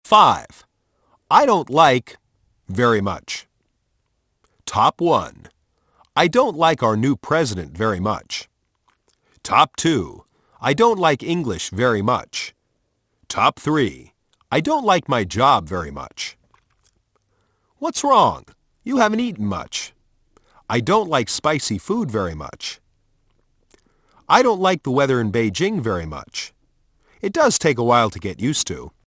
5. I don't like very much. Top 1. I don't like our new president very much. Top 2. I don't like English very much. Top 3. I don't like my job very much. What's wrong? You haven't eaten much. I don't like spicy food very much. I don't like the weather in Beijing very much. It does take a while to get used to.